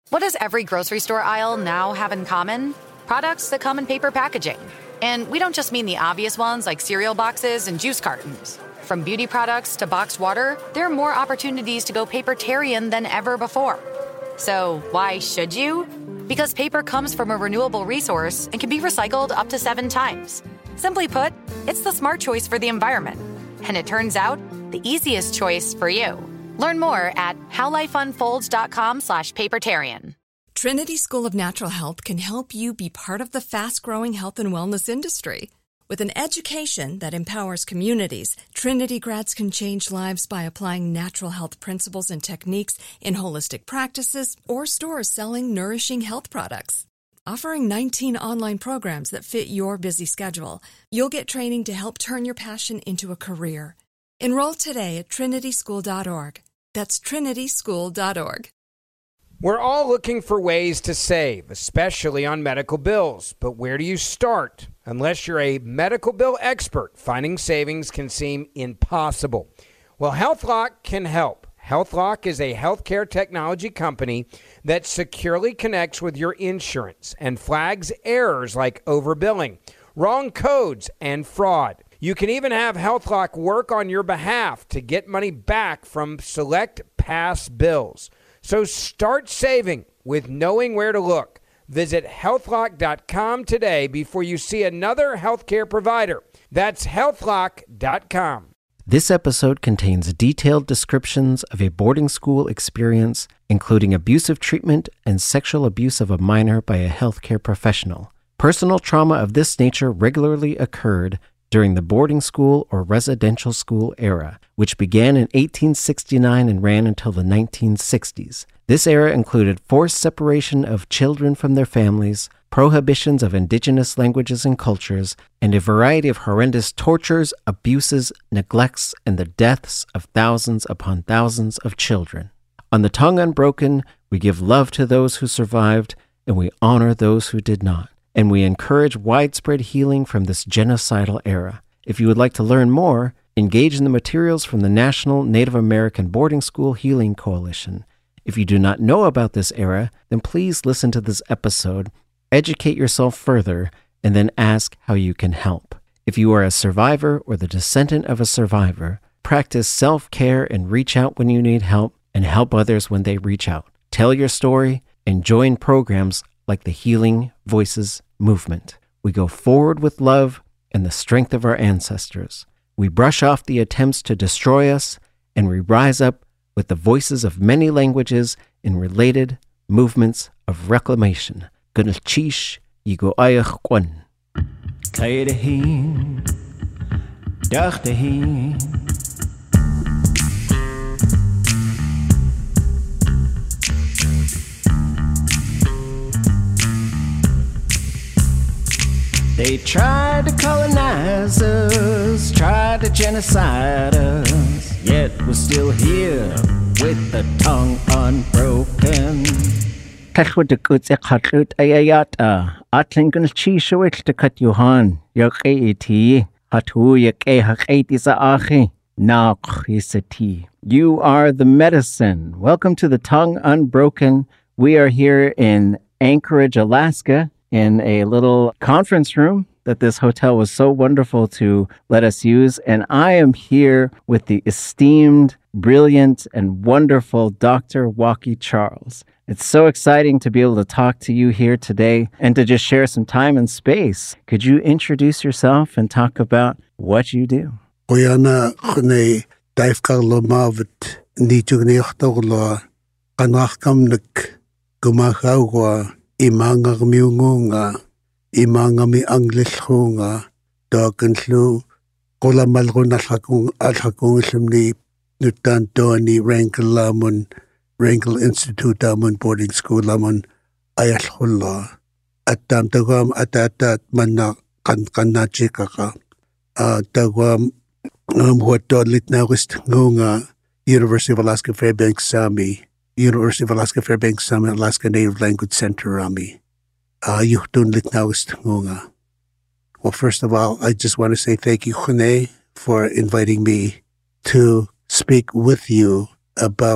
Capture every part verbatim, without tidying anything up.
What does every grocery store aisle now have in common? Products that come in paper packaging. And we don't just mean the obvious ones like cereal boxes and juice cartons. From beauty products to boxed water, there are more opportunities to go papertarian than ever before. So why should you? Because paper comes from a renewable resource and can be recycled up to seven times. Simply put, it's the smart choice for the environment. And it turns out, the easiest choice for you. Learn more at howlifeunfolds.com slash papertarian. Trinity School of Natural Health can help you be part of the fast-growing health and wellness industry. With an education that empowers communities, Trinity grads can change lives by applying natural health principles and techniques in holistic practices or stores selling nourishing health products. Offering nineteen online programs that fit your busy schedule, you'll get training to help turn your passion into a career. Enroll today at trinity school dot org. That's trinity school dot org. We're all looking for ways to save, especially on medical bills. But where do you start? Unless you're a medical bill expert, finding savings can seem impossible. Well, HealthLock can help. HealthLock is a healthcare technology company that securely connects with your insurance and flags errors like overbilling, wrong codes, and fraud. You can even have HealthLock work on your behalf to get money back from select past bills. So start saving with knowing where to look. Visit health lock dot com today before you see another healthcare provider. That's health lock dot com. This episode contains detailed descriptions of a boarding school experience, including abusive treatment and sexual abuse of a minor by a healthcare professional. Personal trauma of this nature regularly occurred during the boarding school or residential school era, which began in eighteen sixty-nine and ran until the nineteen sixties. This era included forced separation of children from their families, prohibitions of indigenous languages and cultures, and a variety of horrendous tortures, abuses, neglects, and the deaths of thousands upon thousands of children. On The Tongue Unbroken, we give love to those who survived, and we honor those who did not. And we encourage widespread healing from this genocidal era. If you would like to learn more, engage in the materials from the National Native American Boarding School Healing Coalition. If you do not know about this era, then please listen to this episode, educate yourself further, and then ask how you can help. If you are a survivor or the descendant of a survivor, practice self-care and reach out when you need help, and help others when they reach out. Tell your story and join programs like the Healing Voices movement. We go forward with love and the strength of our ancestors. We brush off the attempts to destroy us, and we rise up with the voices of many languages in related movements of reclamation. Gunalchish yigo ayach kwan. Taidahin, dachdahin. They tried to colonize us, tried to genocide us, yet we're still here with the tongue unbroken. Tachwad kuts ekhatlut ayayata, atlingun chishawit to cut Johan, yake iti, hatu yake hakati saachi, nak hisati. You are the medicine. Welcome to the Tongue Unbroken. We are here in Anchorage, Alaska, in a little conference room that this hotel was so wonderful to let us use. And I am here with the esteemed, brilliant, and wonderful Doctor Waki Charles. It's so exciting to be able to talk to you here today and to just share some time and space. Could you introduce yourself and talk about what you do? Oyana khne daifkarlo mavet nitugnechtoglo kanachkamnik gumachawwa imanga miungunga imanga mi anglishunga dokenlu kola malgona lakung alhakung limni nutan toni Rankle Lamon Rankle Institute Lamon Boarding School Lamon ayalhulla atam tagam atatat manna kan kanachika uh tagam um what lit now is ngunga University of Alaska Fairbanks Sami University of Alaska Fairbanks Sami Alaska Native Language Center Rami. Uh yuhtun lit now is ngunga. Well, first of all, I just want to say thank you, Khune, for inviting me to speak with you about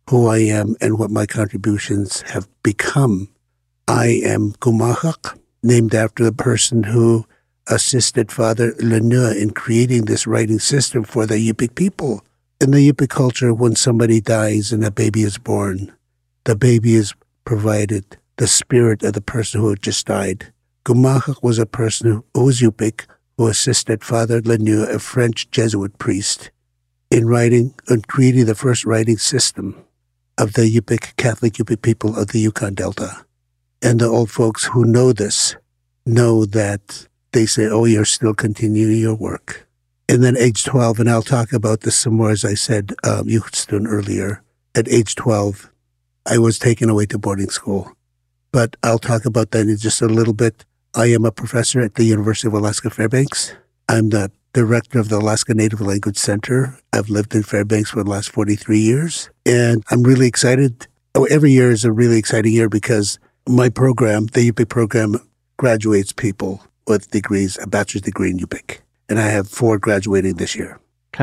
who I am and what my contributions have become. I am Gumahak, named after the person who assisted Father Lanier in creating this writing system for the Yupik people. In the Yupik culture, when somebody dies and a baby is born, the baby is provided the spirit of the person who had just died. Gumahak was a person who, who was Yupik, who assisted Father Lanier, a French Jesuit priest, in writing and creating the first writing system of the Yupik, Catholic Yupik people of the Yukon Delta. And the old folks who know this know that they say, oh, you're still continuing your work. And then age twelve, and I'll talk about this some more, as I said, um, Houston earlier. At age twelve, I was taken away to boarding school. But I'll talk about that in just a little bit. I am a professor at the University of Alaska Fairbanks. I'm the director of the Alaska Native Language Center. I've lived in Fairbanks for the last forty-three years. And I'm really excited. Oh, every year is a really exciting year because my program, the Yupik program, graduates people with degrees, a bachelor's degree in Yupik. And I have four graduating this year.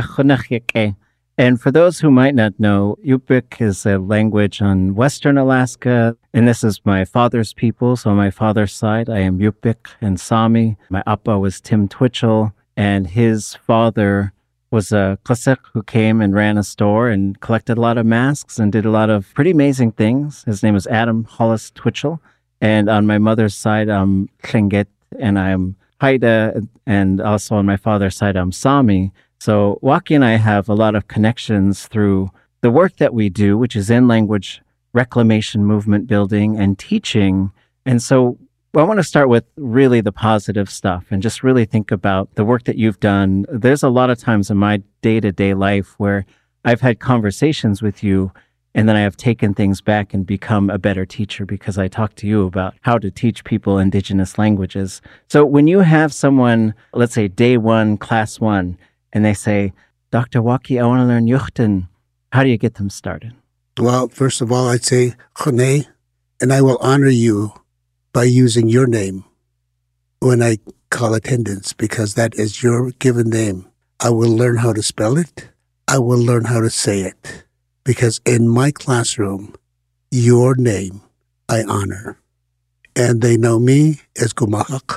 And for those who might not know, Yupik is a language on Western Alaska, and this is my father's people. So on my father's side, I am Yupik and Sami. My appa was Tim Twitchell, and his father was a Klasik who came and ran a store and collected a lot of masks and did a lot of pretty amazing things. His name was Adam Hollis Twitchell. And on my mother's side, I'm Klinget, and I'm Haida, and also on my father's side, I'm Sami. So Waki and I have a lot of connections through the work that we do, which is in language reclamation, movement building, and teaching. And so I want to start with really the positive stuff and just really think about the work that you've done. There's a lot of times in my day-to-day life where I've had conversations with you, and then I have taken things back and become a better teacher because I talked to you about how to teach people Indigenous languages. So when you have someone, let's say day one, class one, and they say, Doctor Waki, I want to learn Yuchten, how do you get them started? Well, first of all, I'd say, Chone, and I will honor you by using your name when I call attendance, because that is your given name. I will learn how to spell it. I will learn how to say it. Because in my classroom, your name I honor. And they know me as Gumahak.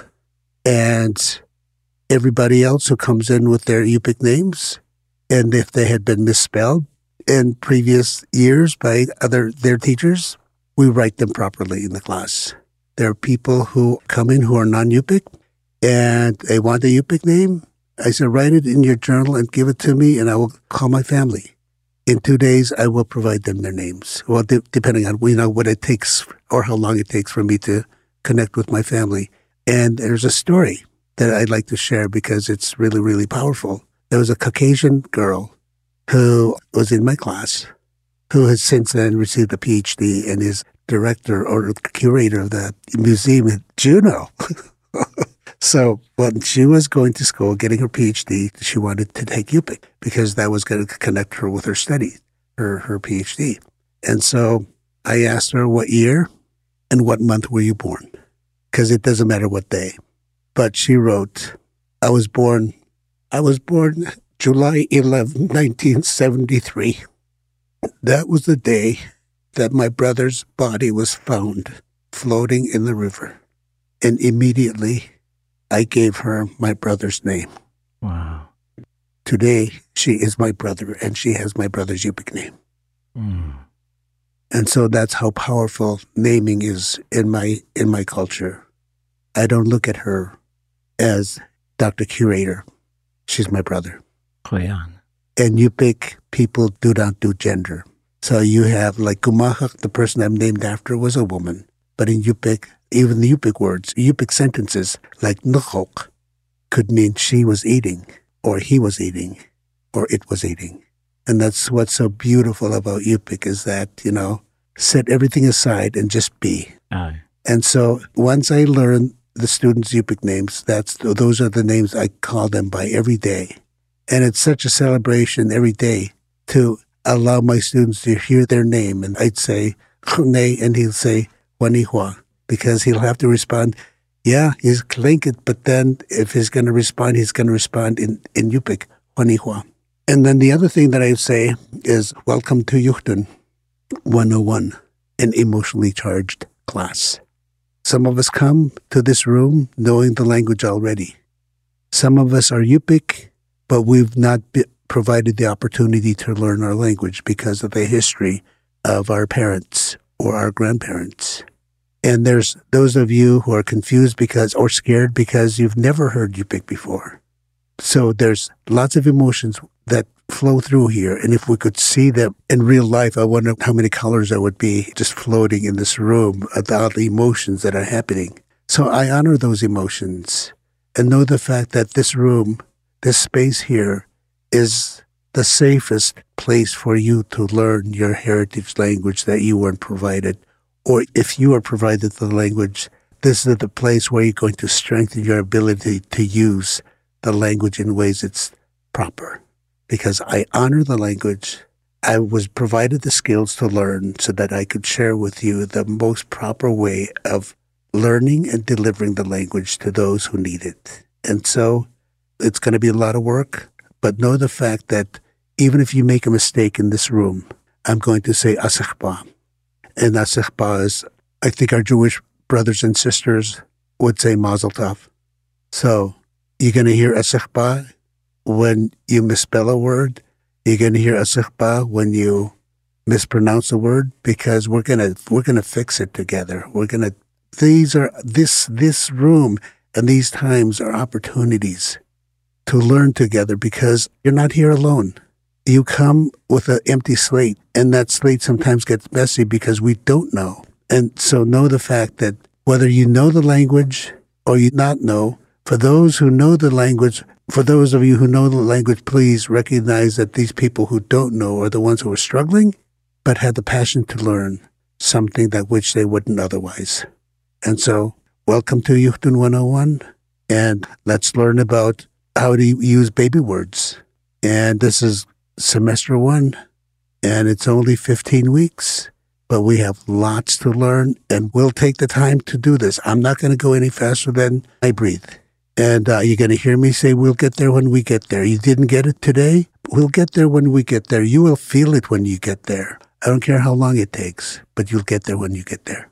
And everybody else who comes in with their Yupik names, and if they had been misspelled in previous years by other their teachers, we write them properly in the class. There are people who come in who are non-Yupik, and they want a Yupik name. I said, write it in your journal and give it to me, and I will call my family. In two days, I will provide them their names. Well, de- depending on you know what it takes or how long it takes for me to connect with my family. And there's a story that I'd like to share because it's really, really powerful. There was a Caucasian girl who was in my class who has since then received a P H D and is director or curator of the museum at Juneau. So when she was going to school, getting her P H D, she wanted to take Yupik because that was going to connect her with her study, her, her P H D. And so I asked her, what year and what month were you born? Because it doesn't matter what day. But she wrote, I was born, I was born July eleventh, nineteen seventy-three. That was the day that my brother's body was found floating in the river. And immediately I gave her my brother's name. Wow. Today, she is my brother, and she has my brother's Yupik name. Mm. And so that's how powerful naming is in my in my culture. I don't look at her as Doctor Curator. She's my brother. Koyan. And Yupik people do not do gender. So you have, like Gumahak, the person I'm named after was a woman. But in Yupik, even the Yupik words, Yupik sentences like Nukhok could mean she was eating, or he was eating, or it was eating. And that's what's so beautiful about Yupik is that, you know, set everything aside and just be. Aye. And so once I learned the students' Yupik names, that's those are the names I call them by every day. And it's such a celebration every day to allow my students to hear their name. And I'd say, Khune, and he'll say, Wanihua, because he'll have to respond, yeah, he's Tlingit, but then if he's going to respond, he's going to respond in, in Yupik, Wanihua. And then the other thing that I say is, welcome to Yuchten. one oh one, an emotionally charged class. Some of us come to this room knowing the language already. Some of us are Yupik, but we've not be- provided the opportunity to learn our language because of the history of our parents or our grandparents. And there's those of you who are confused because or scared because you've never heard Yupik before. So there's lots of emotions that flow through here. And if we could see them in real life, I wonder how many colors there would be just floating in this room about the emotions that are happening. So I honor those emotions and know the fact that this room, this space here, is the safest place for you to learn your heritage language that you weren't provided. Or if you are provided the language, this is the place where you're going to strengthen your ability to use the language in ways it's proper. Because I honor the language, I was provided the skills to learn so that I could share with you the most proper way of learning and delivering the language to those who need it. And so it's going to be a lot of work, but know the fact that even if you make a mistake in this room, I'm going to say Asachba. And Asachba is, I think our Jewish brothers and sisters would say Mazel Tov. So you're going to hear Asachba when you misspell a word. You're going to hear Asachba when you mispronounce a word, because we're going to we're going to fix it together. We're going to these are this this room and these times are opportunities to learn together, because you're not here alone. You come with an empty slate, and that slate sometimes gets messy because we don't know. And so know the fact that whether you know the language or you not know, for those who know the language, for those of you who know the language, please recognize that these people who don't know are the ones who are struggling, but had the passion to learn something that which they wouldn't otherwise. And so, welcome to Yuchtun one oh one, and let's learn about how to use baby words. And this is semester one, and it's only fifteen weeks, but we have lots to learn, and we'll take the time to do this. I'm not going to go any faster than I breathe. And uh, you're going to hear me say, we'll get there when we get there. You didn't get it today? We'll get there when we get there. You will feel it when you get there. I don't care how long it takes, but you'll get there when you get there.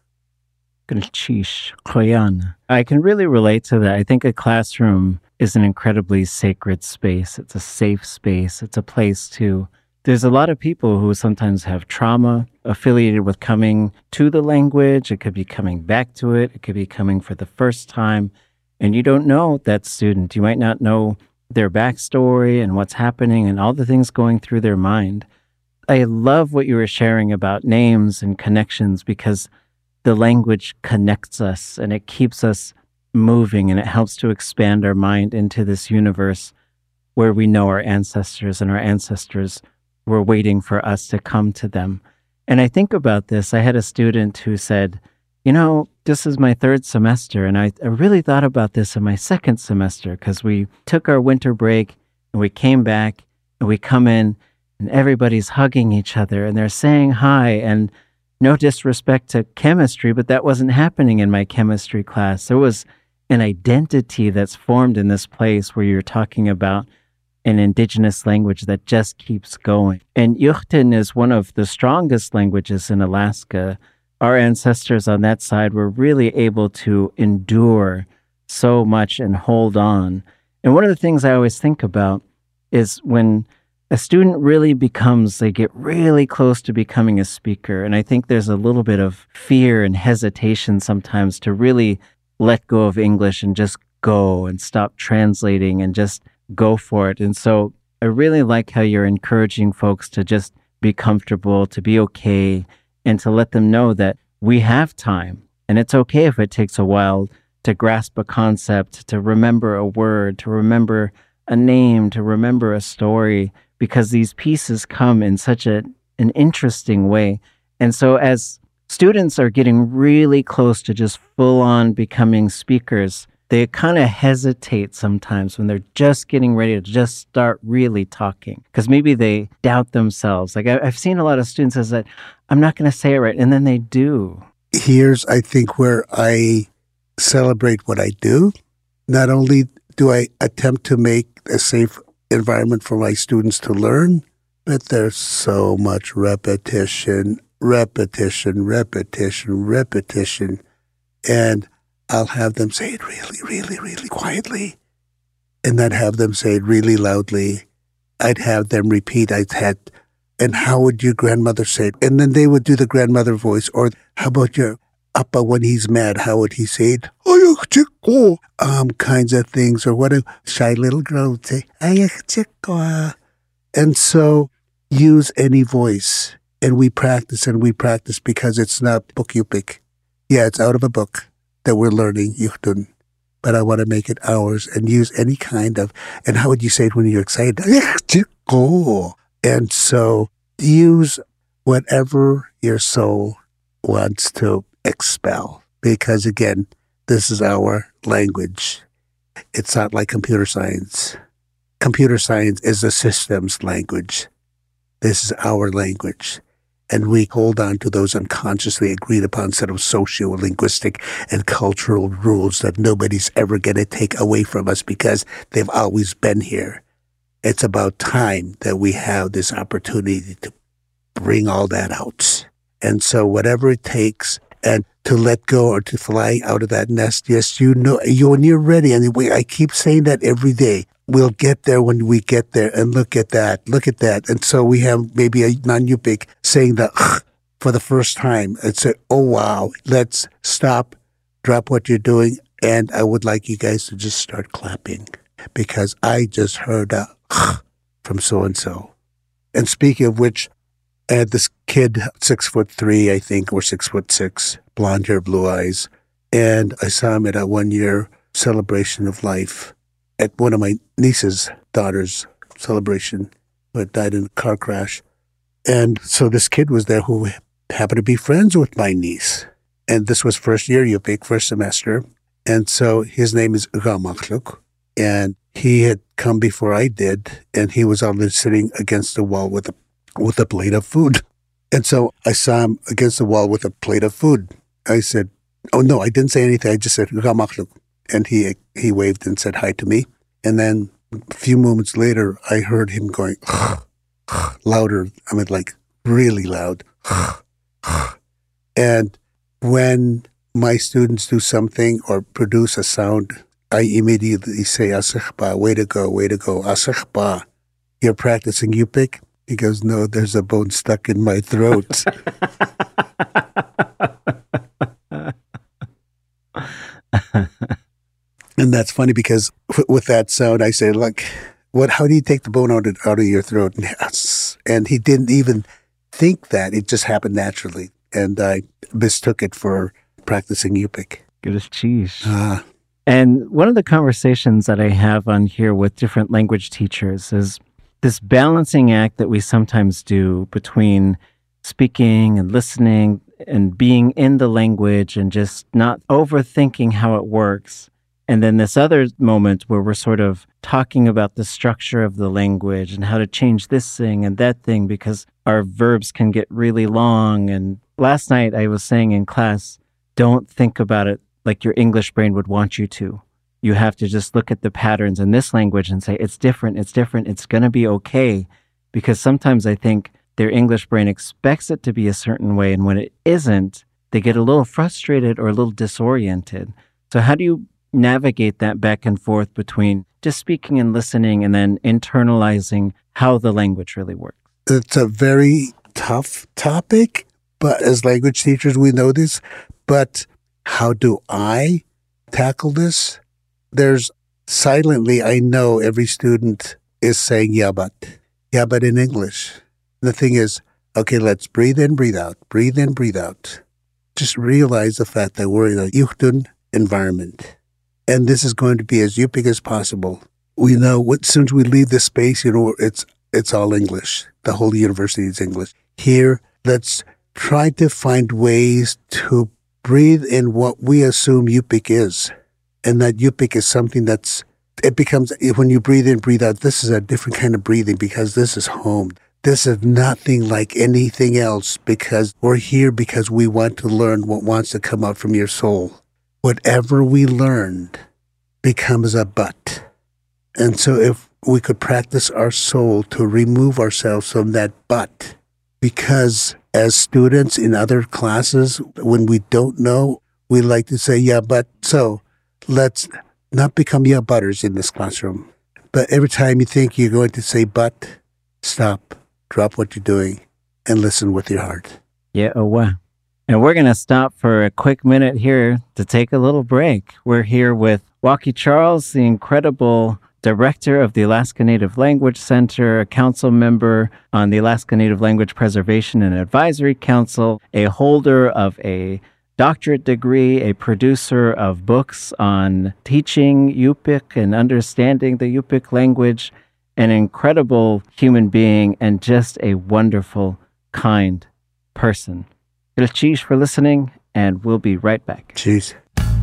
I can really relate to that. I think a classroom is an incredibly sacred space. It's a safe space. It's a place to... There's a lot of people who sometimes have trauma affiliated with coming to the language. It could be coming back to it. It could be coming for the first time. And you don't know that student. You might not know their backstory and what's happening and all the things going through their mind. I love what you were sharing about names and connections, because the language connects us and it keeps us moving, and it helps to expand our mind into this universe where we know our ancestors, and our ancestors were waiting for us to come to them. And I think about this. I had a student who said, you know, this is my third semester, and I, I really thought about this in my second semester, because we took our winter break and we came back and we come in and everybody's hugging each other and they're saying hi, and no disrespect to chemistry, but that wasn't happening in my chemistry class. There was an identity that's formed in this place where you're talking about an indigenous language that just keeps going. And Yuchtun is one of the strongest languages in Alaska. Our ancestors on that side were really able to endure so much and hold on. And one of the things I always think about is when a student really becomes, they get really close to becoming a speaker. And I think there's a little bit of fear and hesitation sometimes to really let go of English and just go and stop translating and just go for it. And so I really like how you're encouraging folks to just be comfortable, to be okay, and to let them know that we have time. And it's okay if it takes a while to grasp a concept, to remember a word, to remember a name, to remember a story, because these pieces come in such a, an interesting way. And so as students are getting really close to just full-on becoming speakers, they kind of hesitate sometimes when they're just getting ready to just start really talking, because maybe they doubt themselves. Like I, I've seen a lot of students as that, I'm not going to say it right, and then they do. Here's, I think, where I celebrate what I do. Not only do I attempt to make a safe environment for my students to learn, but there's so much repetition, repetition, repetition, repetition. And I'll have them say it really, really, really quietly. And I'd have them say it really loudly. I'd have them repeat. I'd had, and how would your grandmother say it? And then they would do the grandmother voice. Or how about your Appa when he's mad? How would he say it? Um, kinds of things. Or what a shy little girl would say. And so use any voice. And we practice and we practice because it's not book Yupik. Yeah, it's out of a book that we're learning, Yuchtun. But I want to make it ours and use any kind of, and how would you say it when you're excited? And so use whatever your soul wants to expel. Because again, this is our language. It's not like computer science. Computer science is a systems language. This is our language. And we hold on to those unconsciously agreed upon set of socio-linguistic and cultural rules that nobody's ever going to take away from us because they've always been here. It's about time that we have this opportunity to bring all that out. And so whatever it takes, and to let go or to fly out of that nest, yes, you know, you when you're ready, and we, I keep saying that every day. We'll get there when we get there, and look at that, look at that. And so we have maybe a non-Yupik saying that for the first time and say, oh, wow, let's stop, drop what you're doing, and I would like you guys to just start clapping because I just heard a from so-and-so. And speaking of which, I had this kid, six foot three, I think, or six foot six, blonde hair, blue eyes, and I saw him at a one-year celebration of life at one of my niece's daughter's celebration, who had died in a car crash. And so this kid was there who happened to be friends with my niece. And this was first year Yupik, first semester. And so his name is Gamakhluk. And he had come before I did, and he was on there sitting against the wall with a with a plate of food. And so I saw him against the wall with a plate of food. I said, oh no, I didn't say anything. I just said, Gamakhluk. And he he waved and said hi to me. And then a few moments later, I heard him going louder. I mean, like really loud. And when my students do something or produce a sound, I immediately say, Asikhba, way to go, way to go. Asikhba, you're practicing Yupik? He goes, no, there's a bone stuck in my throat. And that's funny because w- with that sound, I say, look, what? How do you take the bone out of, out of your throat? And he didn't even think that. It just happened naturally. And I mistook it for practicing Yupik. Good as cheese. Uh, and one of the conversations that I have on here with different language teachers is this balancing act that we sometimes do between speaking and listening and being in the language and just not overthinking how it works. And then this other moment where we're sort of talking about the structure of the language and how to change this thing and that thing because our verbs can get really long. And last night I was saying in class, don't think about it like your English brain would want you to. You have to just look at the patterns in this language and say, it's different, it's different, it's going to be okay. Because sometimes I think their English brain expects it to be a certain way. And when it isn't, they get a little frustrated or a little disoriented. So how do you navigate that back and forth between just speaking and listening and then internalizing how the language really works? It's a very tough topic, but as language teachers, we know this. But how do I tackle this? There's silently, I know every student is saying yabat, yabat in English. The thing is, okay, let's breathe in, breathe out, breathe in, breathe out. Just realize the fact that we're in a Yuchtun environment. And this is going to be as Yupik as possible. We know what, as soon as we leave this space, you know, it's it's all English. The whole university is English. Here, let's try to find ways to breathe in what we assume Yupik is. And that Yupik is something that's, it becomes, when you breathe in, breathe out, this is a different kind of breathing because this is home. This is nothing like anything else because we're here because we want to learn what wants to come out from your soul. Whatever we learned becomes a but. And so if we could practice our soul to remove ourselves from that but, because as students in other classes, when we don't know, we like to say, yeah, but so let's not become yeah butters in this classroom. But every time you think you're going to say but, stop, drop what you're doing, and listen with your heart. Yeah, oh wow. And we're going to stop for a quick minute here to take a little break. We're here with Walkie Charles, the incredible director of the Alaska Native Language Center, a council member on the Alaska Native Language Preservation and Advisory Council, a holder of a doctorate degree, a producer of books on teaching Yupik and understanding the Yupik language, an incredible human being, and just a wonderful, kind person. Cheers for listening, and we'll be right back. Cheers.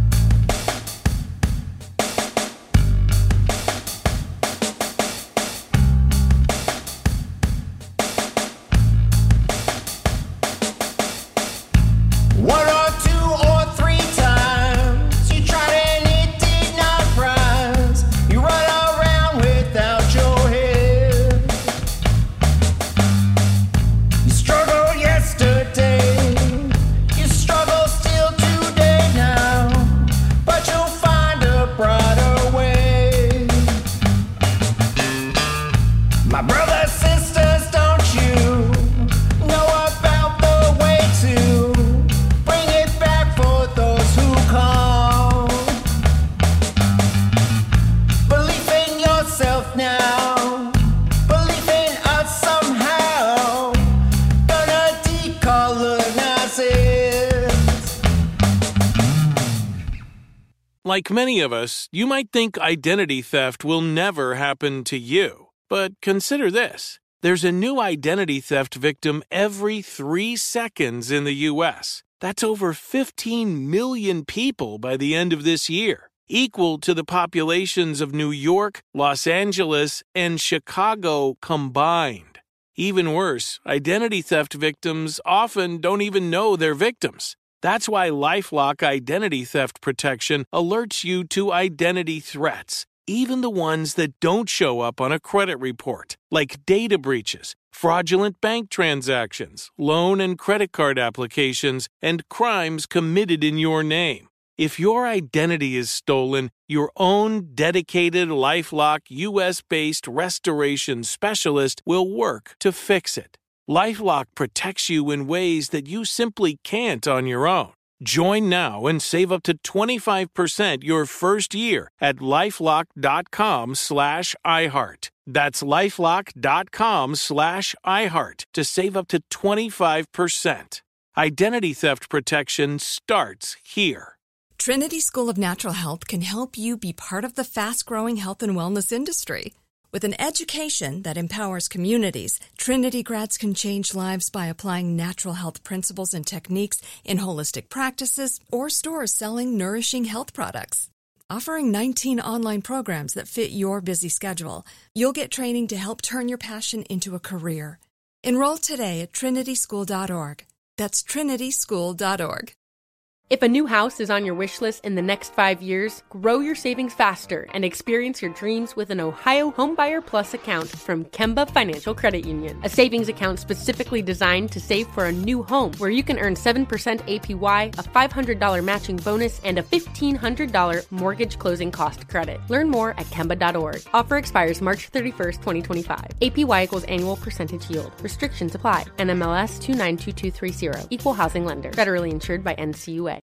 Like many of us, you might think identity theft will never happen to you. But consider this. There's a new identity theft victim every three seconds in the U S. That's over fifteen million people by the end of this year, equal to the populations of New York, Los Angeles, and Chicago combined. Even worse, identity theft victims often don't even know they're victims. That's why LifeLock Identity Theft Protection alerts you to identity threats, even the ones that don't show up on a credit report, like data breaches, fraudulent bank transactions, loan and credit card applications, and crimes committed in your name. If your identity is stolen, your own dedicated LifeLock U S-based restoration specialist will work to fix it. LifeLock protects you in ways that you simply can't on your own. Join now and save up to twenty-five percent your first year at LifeLock.com slash iHeart. That's LifeLock.com slash iHeart to save up to twenty-five percent. Identity theft protection starts here. Trinity School of Natural Health can help you be part of the fast-growing health and wellness industry. With an education that empowers communities, Trinity grads can change lives by applying natural health principles and techniques in holistic practices or stores selling nourishing health products. Offering nineteen online programs that fit your busy schedule, you'll get training to help turn your passion into a career. Enroll today at trinity school dot org. That's trinity school dot org. If a new house is on your wish list in the next five years, grow your savings faster and experience your dreams with an Ohio Homebuyer Plus account from Kemba Financial Credit Union. A savings account specifically designed to save for a new home where you can earn seven percent A P Y, a five hundred dollars matching bonus, and a fifteen hundred dollars mortgage closing cost credit. Learn more at kemba dot org. Offer expires March thirty-first, twenty twenty-five. A P Y equals annual percentage yield. Restrictions apply. N M L S two nine two two three zero. Equal housing lender. Federally insured by N C U A.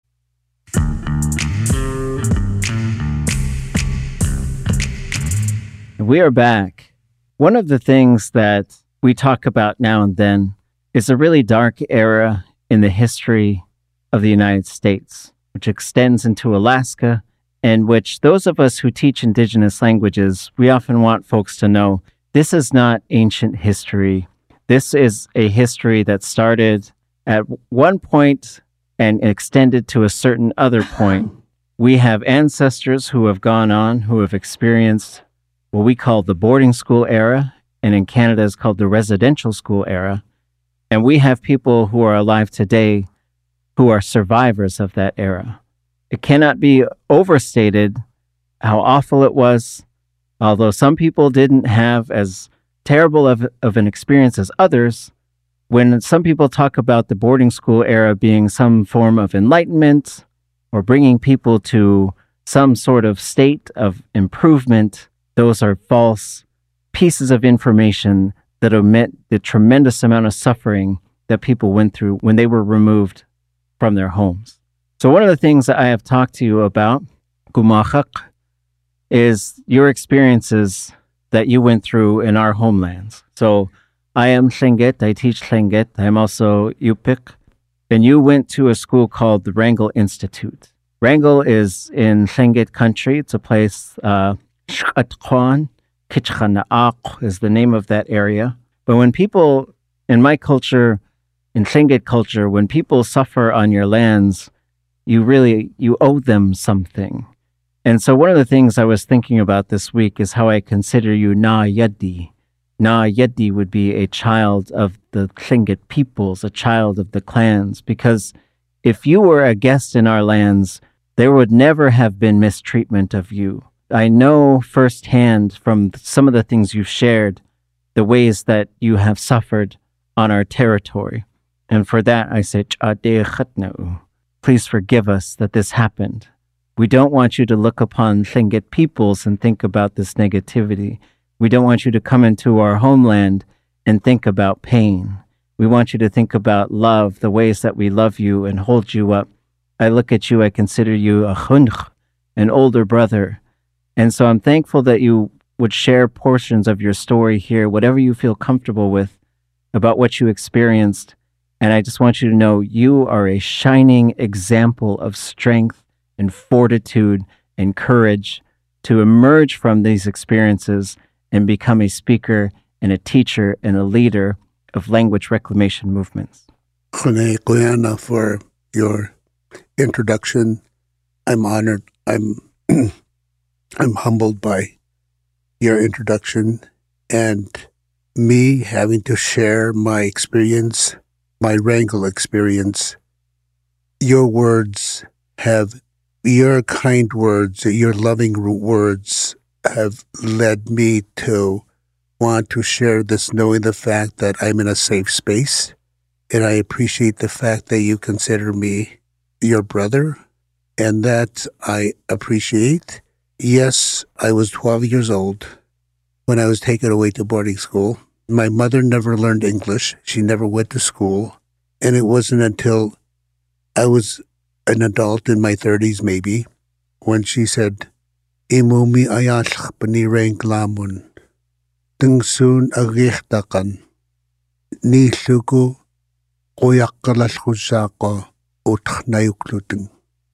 We are back. One of the things that we talk about now and then is a really dark era in the history of the United States, which extends into Alaska, and which those of us who teach indigenous languages, we often want folks to know this is not ancient history. This is a history that started at one point and extended to a certain other point. We have ancestors who have gone on, who have experienced what we call the boarding school era, and in Canada is called the residential school era. And we have people who are alive today who are survivors of that era. It cannot be overstated how awful it was, although some people didn't have as terrible of, of an experience as others. when some people talk about the boarding school era being some form of enlightenment or bringing people to some sort of state of improvement, those are false pieces of information that omit the tremendous amount of suffering that people went through when they were removed from their homes. So one of the things that I have talked to you about, Gumahak, is your experiences that you went through in our homelands. So I am Tlingit, I teach Tlingit, I'm also Yupik, and you went to a school called the Wrangell Institute. Wrangell is in Tlingit country. It's a place, uh, Shkatquan, Kitchanaaq is the name of that area. But when people, in my culture, in Tlingit culture, when people suffer on your lands, you really, you owe them something. And so one of the things I was thinking about this week is how I consider you Na Yedi. Na Yedi would be a child of the Tlingit peoples, a child of the clans, because if you were a guest in our lands, there would never have been mistreatment of you. I know firsthand from some of the things you've shared, the ways that you have suffered on our territory. And for that, I say, please forgive us that this happened. We don't want you to look upon Tlingit peoples and think about this negativity. We don't want you to come into our homeland and think about pain. We want you to think about love, the ways that we love you and hold you up. I look at you, I consider you a khunch, an older brother. And so I'm thankful that you would share portions of your story here, whatever you feel comfortable with, about what you experienced. And I just want you to know you are a shining example of strength and fortitude and courage to emerge from these experiences and become a speaker and a teacher and a leader of language reclamation movements. Khune Guyana for your introduction. I'm honored. I'm I'm humbled by your introduction and me having to share my experience, my Wrangell experience. Your words have, your kind words, your loving words have led me to want to share this, knowing the fact that I'm in a safe space. And I appreciate the fact that you consider me your brother, and that I appreciate. Yes, I was twelve years old when I was taken away to boarding school. My mother never learned English. She never went to school. And it wasn't until I was an adult in my thirties, maybe, when she said, Imumi ayash panireng lamun, tungsun agihtakan, ni suku koyak kalaskusako uthnayukluteng,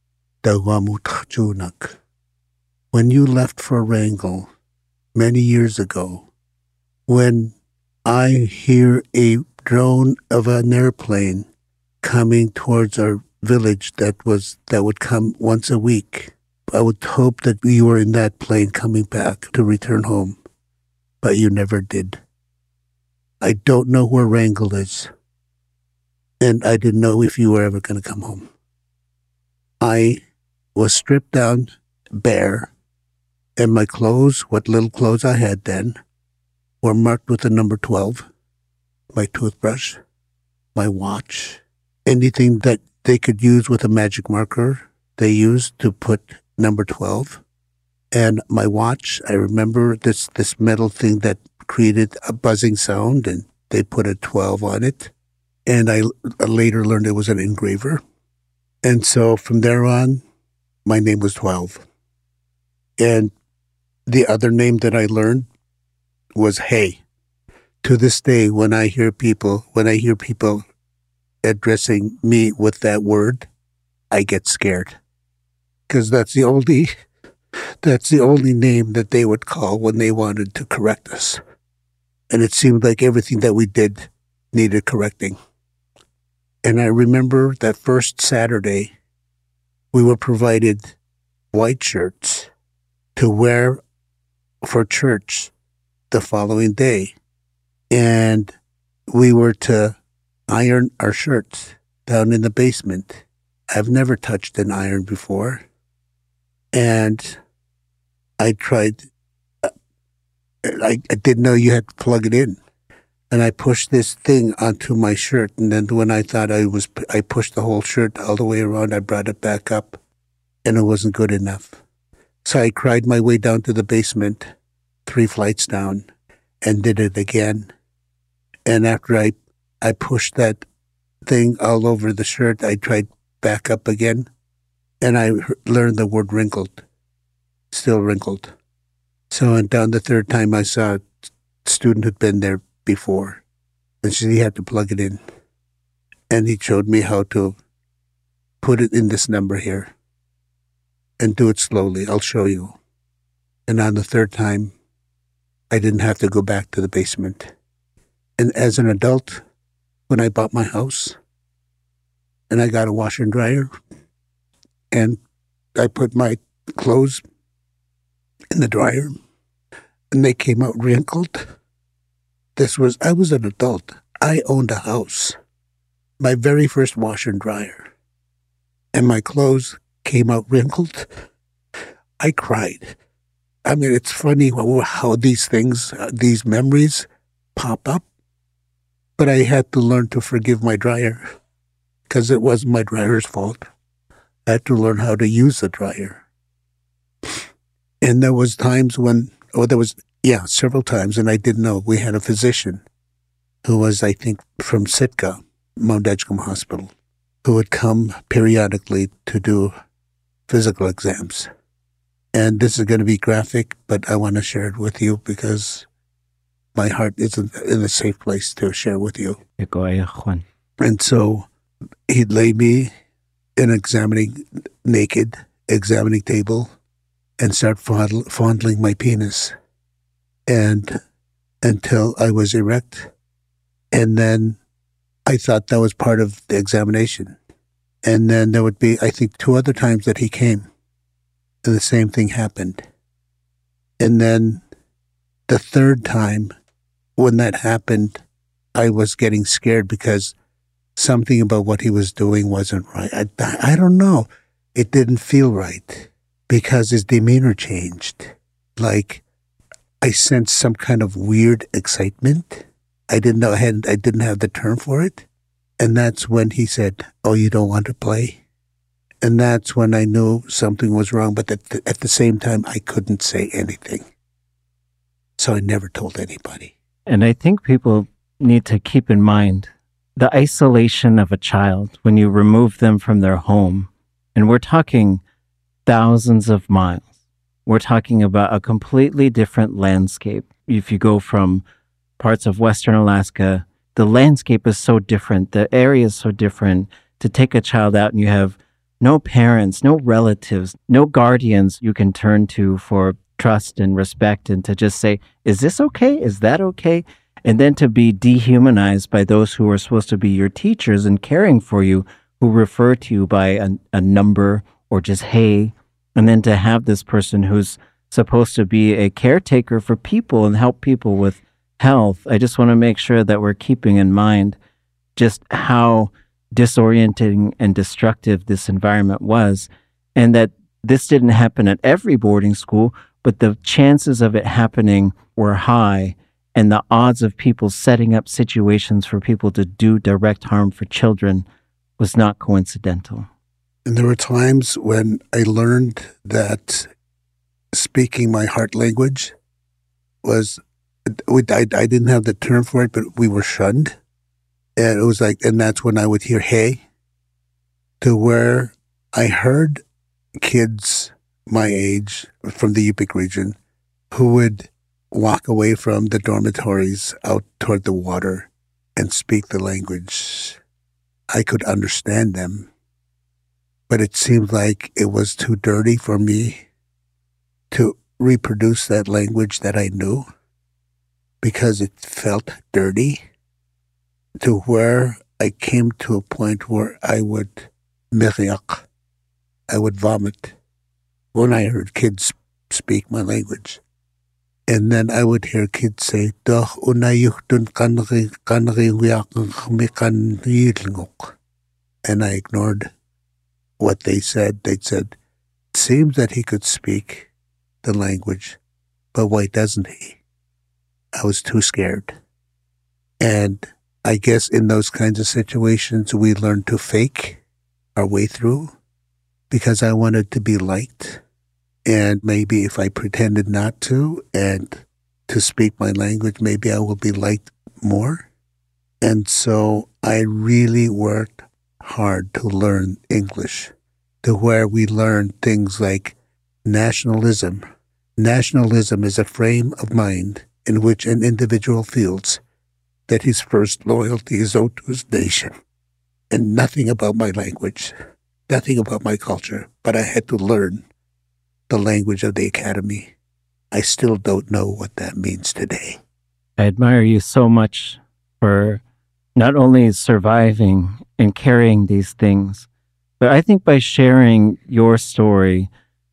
dawamutchunak. When you left for Wrangell many years ago, when I hear a drone of an airplane coming towards our village that was that would come once a week, I would hope that you were in that plane coming back to return home, but you never did. I don't know where Wrangell is, and I didn't know if you were ever going to come home. I was stripped down bare, and my clothes, what little clothes I had then, were marked with the number twelve, my toothbrush, my watch, anything that they could use with a magic marker, they used to put number twelve. And my watch, I remember this, this metal thing that created a buzzing sound, and they put a twelve on it. And I later learned it was an engraver. And so from there on, my name was twelve. And the other name that I learned was Hey. To this day, when I hear people, when I hear people addressing me with that word, I get scared. Because that's the only, that's the only name that they would call when they wanted to correct us. And it seemed like everything that we did needed correcting. And I remember that first Saturday, we were provided white shirts to wear for church the following day. And we were to iron our shirts down in the basement. I've never touched an iron before. And I tried, I, I didn't know you had to plug it in. and I pushed this thing onto my shirt. And then when I thought I was, I pushed the whole shirt all the way around, I brought it back up, and it wasn't good enough. So I cried my way down to the basement, three flights down, and did it again. And after I, I pushed that thing all over the shirt, I tried back up again, and I learned the word wrinkled, still wrinkled. So I went down the third time. I saw a student who'd been there before, and she had to plug it in. And he showed me how to put it in this number here and do it slowly. I'll show you. And on the third time, I didn't have to go back to the basement. And as an adult, when I bought my house, and I got a washer and dryer, and I put my clothes in the dryer, and they came out wrinkled. This was, I was an adult. I owned a house. My very first washer and dryer. And my clothes came out wrinkled. I cried. I mean, it's funny how these things, these memories pop up. But I had to learn to forgive my dryer because it wasn't my dryer's fault. I had to learn how to use the dryer. And there was times when, or there was, yeah, several times, and I didn't know. We had a physician who was, I think, from Sitka, Mount Edgecombe Hospital, who would come periodically to do physical exams. And this is going to be graphic, but I want to share it with you because my heart isn't in a safe place to share with you. And so he'd lay me in an examining, naked examining table and start fondl- fondling my penis. And until I was erect. And then I thought that was part of the examination. And then there would be, I think, two other times that he came. And the same thing happened. And then the third time, when that happened, I was getting scared because something about what he was doing wasn't right. I, I don't know. It didn't feel right because his demeanor changed. Like I sensed some kind of weird excitement. I didn't know, I, hadn't, I didn't have the term for it. And that's when he said, "Oh, you don't want to play?" And that's when I knew something was wrong. But at the, at the same time, I couldn't say anything. So I never told anybody. And I think people need to keep in mind the isolation of a child when you remove them from their home. And we're talking thousands of miles. We're talking about a completely different landscape. If you go from parts of Western Alaska, the landscape is so different. The area is so different. To take a child out and you have no parents, no relatives, no guardians you can turn to for trust and respect and to just say, is this okay? Is that okay? And then to be dehumanized by those who are supposed to be your teachers and caring for you, who refer to you by a, a number or just hey, and then to have this person who's supposed to be a caretaker for people and help people with health. I just want to make sure that we're keeping in mind just how disorienting and destructive this environment was, and that this didn't happen at every boarding school, but the chances of it happening were high, and the odds of people setting up situations for people to do direct harm for children was not coincidental. And there were times when I learned that speaking my heart language was, I, I didn't have the term for it, but we were shunned. And it was like, and that's when I would hear, hey, to where I heard kids my age from the Yupik region who would walk away from the dormitories out toward the water and speak the language. I could understand them, but it seemed like it was too dirty for me to reproduce that language that I knew because it felt dirty, to where I came to a point where I would miriak, I would vomit when I heard kids speak my language. And then I would hear kids say, "Doch unayuchtun kanri kanri wiakan yilnguk." And I ignored what they said. They said, "It seems that he could speak the language, but why doesn't he?" I was too scared. And I guess in those kinds of situations, we learn to fake our way through because I wanted to be liked. And maybe if I pretended not to and to speak my language, maybe I will be liked more. And so I really worked hard to learn English, to where we learn things like nationalism. Nationalism is a frame of mind in which an individual feels that his first loyalty is owed to his nation, and nothing about my language, nothing about my culture, but I had to learn the language of the academy. I still don't know what that means today. I admire you so much for not only surviving and carrying these things, but I think by sharing your story,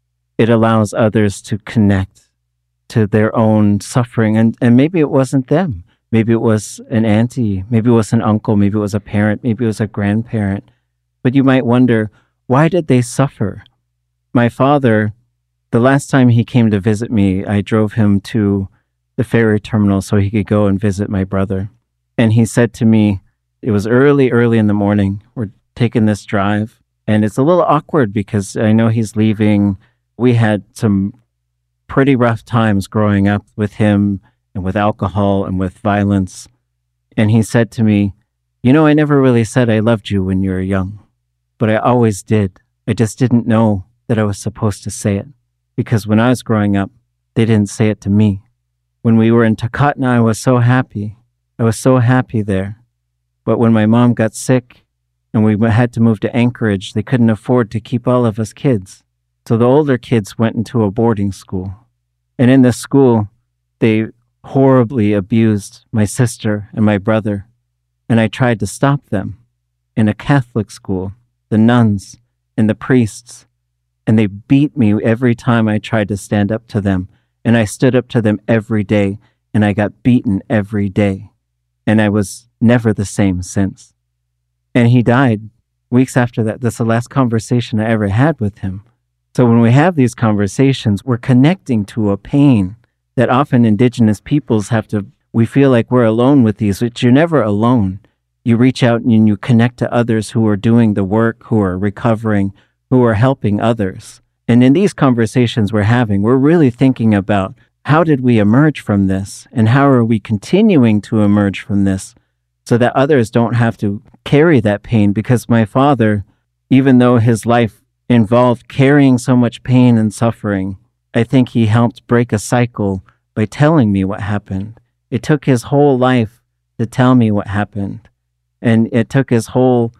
it allows others to connect to their own suffering. And, and maybe it wasn't them. Maybe it was an auntie. Maybe it was an uncle. Maybe it was a parent. Maybe it was a grandparent. But you might wonder, why did they suffer? My father, the last time he came to visit me, I drove him to the ferry terminal so he could go and visit my brother. And he said to me, it was early, early in the morning. We're taking this drive. And it's a little awkward because I know he's leaving. We had some pretty rough times growing up with him and with alcohol and with violence. And he said to me, you know, I never really said I loved you when you were young, but I always did. I just didn't know that I was supposed to say it because when I was growing up, they didn't say it to me. When we were in Takatna, I was so happy. I was so happy there. But when my mom got sick and we had to move to Anchorage, they couldn't afford to keep all of us kids. So the older kids went into a boarding school. And in this school, they horribly abused my sister and my brother. And I tried to stop them. In a Catholic school, the nuns and the priests, and they beat me every time I tried to stand up to them. And I stood up to them every day, and I got beaten every day. And I was never the same since. And he died weeks after that. That's the last conversation I ever had with him. So when we have these conversations, we're connecting to a pain that often Indigenous peoples have to, we feel like we're alone with these, which you're never alone. You reach out and you connect to others who are doing the work, who are recovering, who are helping others. And in these conversations we're having, we're really thinking about how did we emerge from this and how are we continuing to emerge from this so that others don't have to carry that pain. Because my father, even though his life involved carrying so much pain and suffering, I think he helped break a cycle by telling me what happened. It took his whole life to tell me what happened. And it took his whole,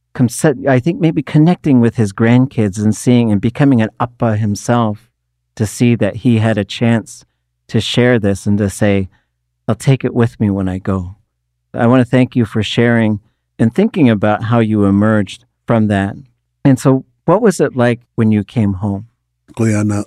I think maybe connecting with his grandkids and seeing and becoming an appa himself to see that he had a chance to share this and to say, I'll take it with me when I go. I want to thank you for sharing and thinking about how you emerged from that. And so what was it like when you came home? Guyana,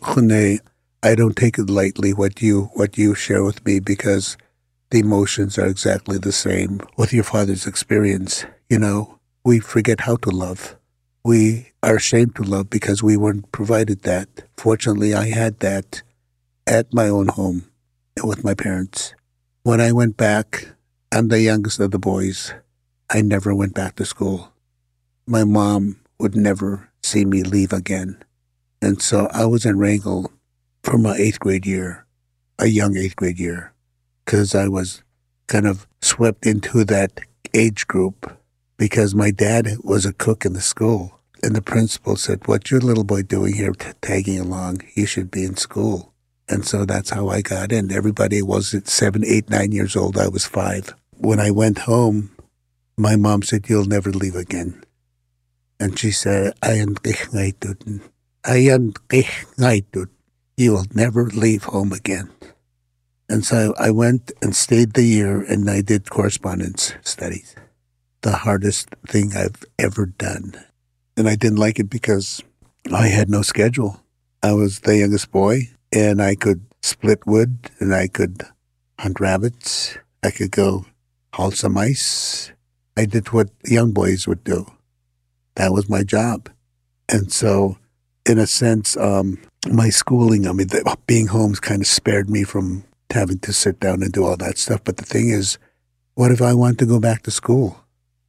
I don't take it lightly what you what you share with me because the emotions are exactly the same with your father's experience. You know, we forget how to love. We are ashamed to love because we weren't provided that. Fortunately, I had that at my own home with my parents. When I went back, I'm the youngest of the boys. I never went back to school. My mom would never see me leave again. And so I was in Wrangell for my eighth grade year, a young eighth grade year, because I was kind of swept into that age group because my dad was a cook in the school. And the principal said, what's your little boy doing here t- tagging along? He should be in school. And so that's how I got in. Everybody was at seven, eight, nine years old. I was five. When I went home, my mom said, you'll never leave again. And she said, Ayan ngaitut. Ayan ngaitut. You will never leave home again. And so I went and stayed the year and I did correspondence studies. The hardest thing I've ever done. And I didn't like it because I had no schedule. I was the youngest boy and I could split wood and I could hunt rabbits. I could go haul some ice. I did what young boys would do. That was my job. And so, in a sense, um, my schooling, I mean, the, being home kind of spared me from having to sit down and do all that stuff. But the thing is, what if I want to go back to school?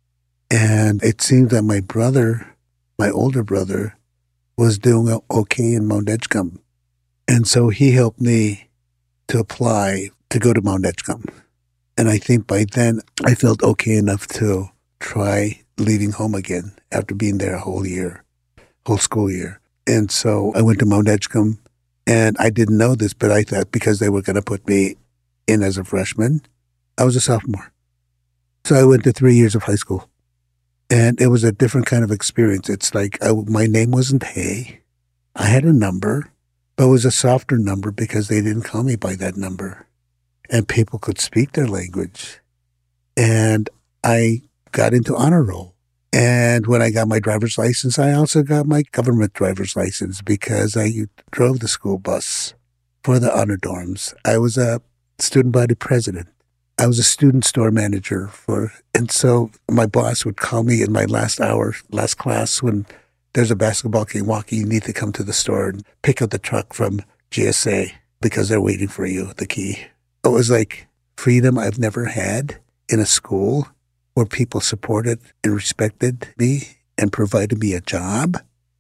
And it seemed that my brother, my older brother, was doing okay in Mount Edgecombe. And so he helped me to apply to go to Mount Edgecombe. And I think by then I felt okay enough to try leaving home again after being there a whole year, whole school year. And so I went to Mount Edgecombe, and I didn't know this, but I thought because they were going to put me in as a freshman, I was a sophomore. So I went to three years of high school. And it was a different kind of experience. It's like I, my name wasn't Hay. I had a number, but it was a softer number because they didn't call me by that number. And people could speak their language. And I got into honor roll. And when I got my driver's license, I also got my government driver's license because I drove the school bus for the honor dorms. I was a student body president. I was a student store manager for, and so my boss would call me in my last hour, last class, when there's a basketball game walking, you need to come to the store and pick up the truck from G S A because they're waiting for you, the key. It was like freedom I've never had in a school where people supported and respected me and provided me a job.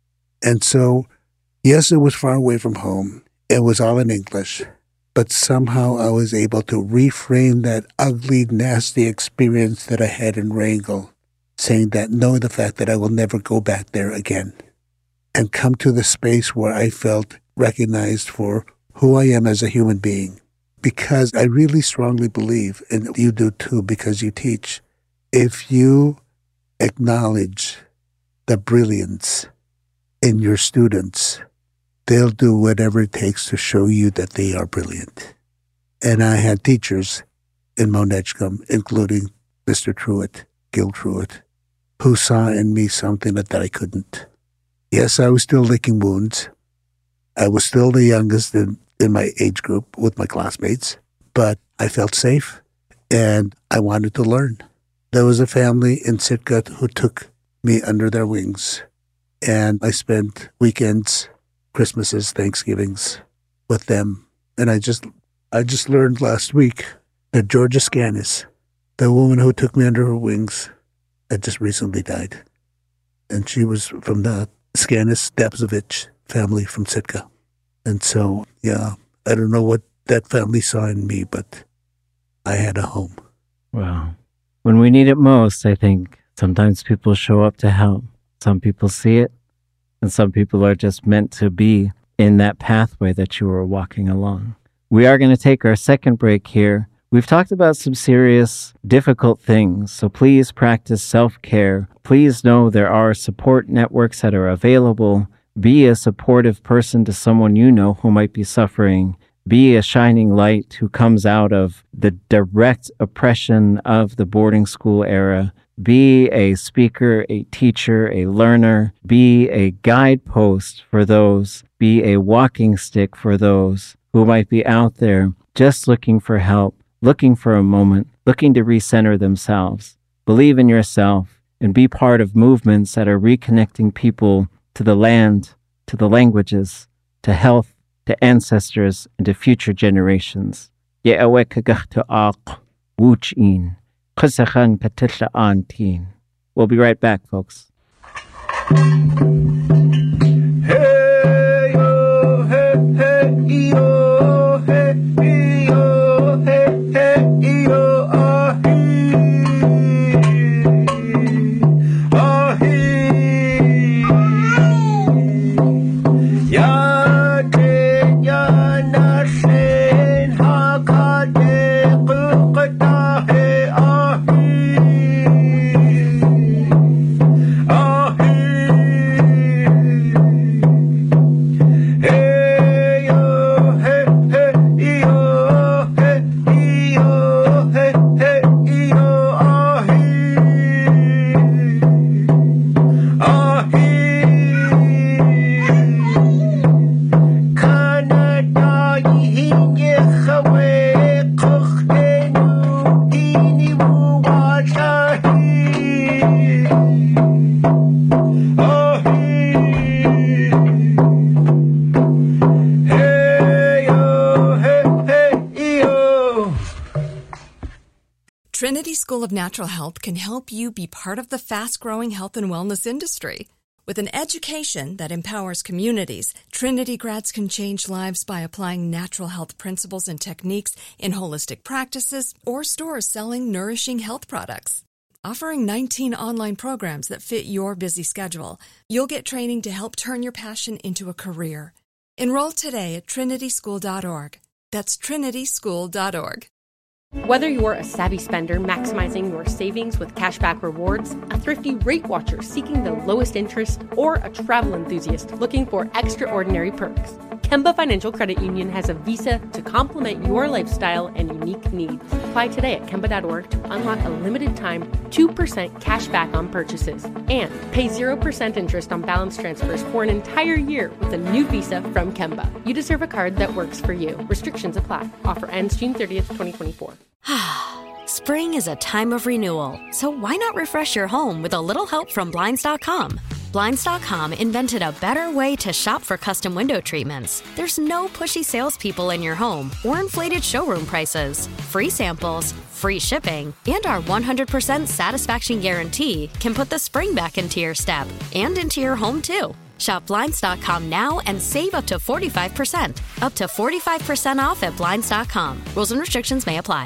And so, yes, it was far away from home. It was all in English. But somehow I was able to reframe that ugly, nasty experience that I had in Wrangell, saying that, knowing the fact that I will never go back there again, and come to the space where I felt recognized for who I am as a human being. Because I really strongly believe, and you do too because you teach, if you acknowledge the brilliance in your students, they'll do whatever it takes to show you that they are brilliant. And I had teachers in Mount Edgecombe, including Mister Truitt, Gil Truitt, who saw in me something that, that I couldn't. Yes, I was still licking wounds. I was still the youngest in, in my age group with my classmates, but I felt safe and I wanted to learn. There was a family in Sitka who took me under their wings, and I spent weekends, Christmases, Thanksgivings with them. And I just I just learned last week that Georgia Scanis, the woman who took me under her wings, had just recently died. And she was from the Scanis Dabzovich family from Sitka. And so, yeah, I don't know what that family saw in me, but I had a home. Wow. When we need it most, I think sometimes people show up to help. Some people see it, and some people are just meant to be in that pathway that you were walking along. We are going to take our second break here. We've talked about some serious, difficult things, so please practice self-care. Please know there are support networks that are available. Be a supportive person to someone you know who might be suffering. Be a shining light who comes out of the direct oppression of the boarding school era. Be a speaker, a teacher, a learner. Be a guidepost for those. Be a walking stick for those who might be out there just looking for help, looking for a moment, looking to recenter themselves. Believe in yourself and be part of movements that are reconnecting people to the land, to the languages, to health, to ancestors, and to future generations. We'll be right back, folks. Hey, yo, hey, hey, yo, hey, yo, hey, hey, yo, ah, he, ah, he. Ya, de, ya, na, shen, ha, ka, de, gu, gu, da, he, ah, he. Ah, he. Trinity School of Natural Health can help you be part of the fast-growing health and wellness industry. With an education that empowers communities, Trinity grads can change lives by applying natural health principles and techniques in holistic practices or stores selling nourishing health products. Offering nineteen online programs that fit your busy schedule, you'll get training to help turn your passion into a career. Enroll today at trinity school dot org. That's trinity school dot org. Whether you're a savvy spender maximizing your savings with cashback rewards, a thrifty rate watcher seeking the lowest interest, or a travel enthusiast looking for extraordinary perks, Kemba Financial Credit Union has a visa to complement your lifestyle and unique needs. Apply today at kemba dot org to unlock a limited time two percent cash back on purchases and pay zero percent interest on balance transfers for an entire year with a new visa from Kemba. You deserve a card that works for you. Restrictions apply. Offer ends June thirtieth, twenty twenty-four. Spring is a time of renewal, so why not refresh your home with a little help from Blinds dot com? Blinds dot com invented a better way to shop for custom window treatments. There's no pushy salespeople in your home or inflated showroom prices. Free samples, free shipping, and our one hundred percent satisfaction guarantee can put the spring back into your step and into your home, too. Shop Blinds dot com now and save up to forty-five percent. Up to forty-five percent off at Blinds dot com. Rules and restrictions may apply.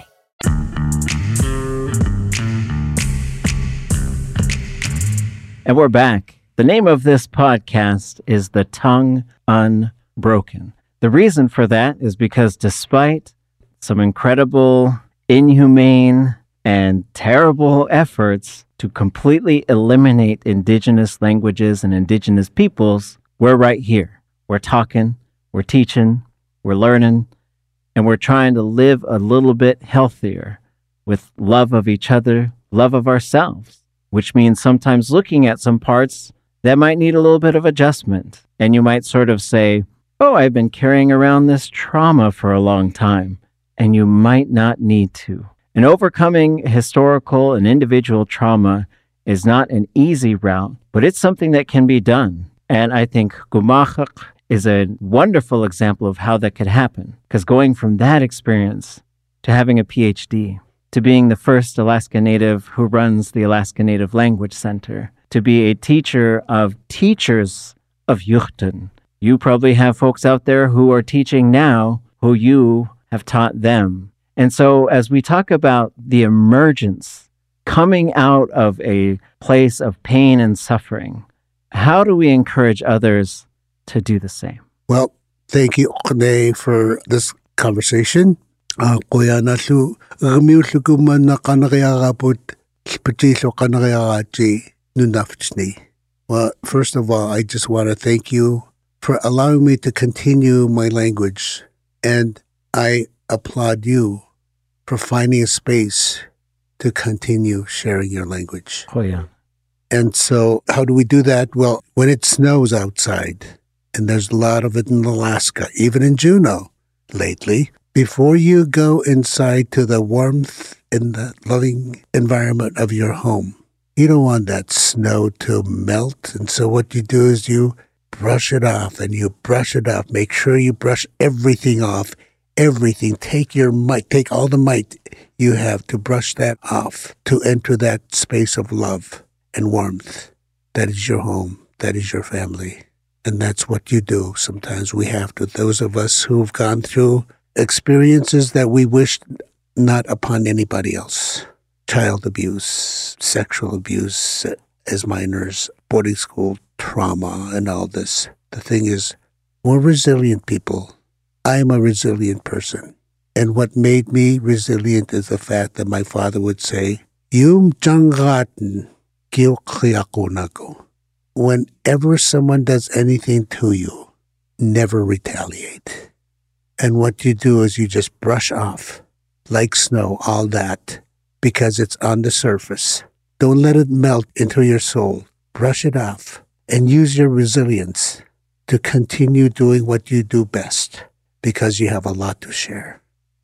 And we're back. The name of this podcast is The Tongue Unbroken. The reason for that is because despite some incredible, inhumane, and terrible efforts to completely eliminate indigenous languages and indigenous peoples, we're right here. We're talking, we're teaching, we're learning, and we're trying to live a little bit healthier with love of each other, love of ourselves, which means sometimes looking at some parts that might need a little bit of adjustment. And you might sort of say, oh, I've been carrying around this trauma for a long time. And you might not need to. And overcoming historical and individual trauma is not an easy route, but it's something that can be done. And I think Gumahak is a wonderful example of how that could happen. Because going from that experience to having a P H D, to being the first Alaska Native who runs the Alaska Native Language Center, to be a teacher of teachers of Yuchtun. You probably have folks out there who are teaching now who you have taught them. And so as we talk about the emergence, coming out of a place of pain and suffering, how do we encourage others to do the same? Well, thank you, Okne, for this conversation. Kuya nasu gamiu kuman na kanakayakaput patilo kanakayakachi nunafchni. Well, first of all, I just want to thank you for allowing me to continue my language, and I applaud you for finding a space to continue sharing your language. Oh, yeah. And so how do we do that? Well, when it snows outside, and there's a lot of it in Alaska, even in Juneau lately, before you go inside to the warmth and the loving environment of your home, you don't want that snow to melt. And so what you do is you brush it off, and you brush it off. Make sure you brush everything off, everything. Take your might, take all the might you have to brush that off, to enter that space of love and warmth. That is your home. That is your family. And that's what you do. Sometimes we have to, those of us who've gone through experiences that we wish not upon anybody else. Child abuse, sexual abuse as minors, boarding school trauma, and all this. The thing is, we're resilient people. I am a resilient person. And what made me resilient is the fact that my father would say, Yum jangaten gilkriakonago. Whenever someone does anything to you, never retaliate. And what you do is you just brush off, like snow, all that, because it's on the surface. Don't let it melt into your soul. Brush it off and use your resilience to continue doing what you do best, because you have a lot to share.